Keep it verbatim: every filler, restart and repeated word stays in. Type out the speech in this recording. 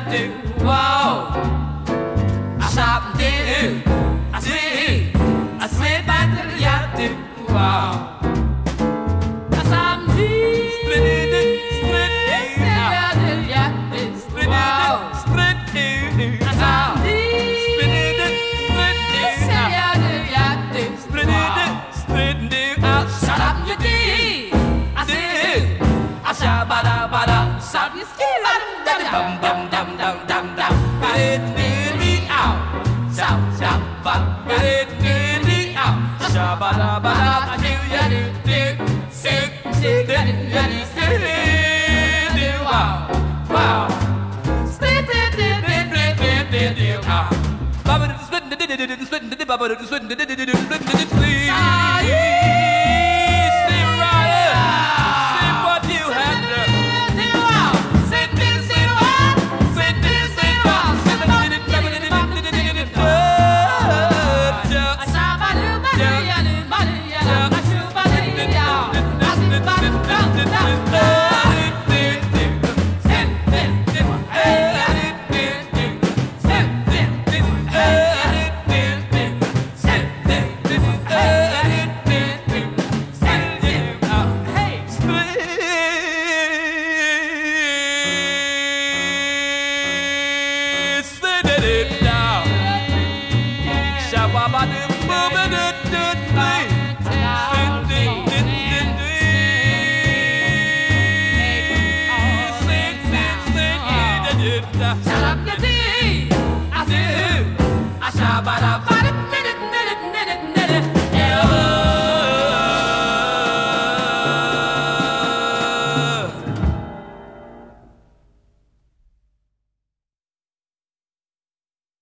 do. Whoa. I stop and do. I see. I sway back to the ya do. Wow. I stop and do. Split it, split it, ya do, ya do. Split it, split it. I stop and do. Split it, split it, ya do, ya do. Split it, split it. I stop and do. I see. I stop ba da ba da. Stop you ski. Dum dum dum dum dum dum. Get it me out. Stop stop ba. Get it me out. Shabba da ba da. Do ya do do. Sick sick do ya do sick do. Wow wow. Split it it it it it it out. Baba do split it it it split it baba do split it it it split it it.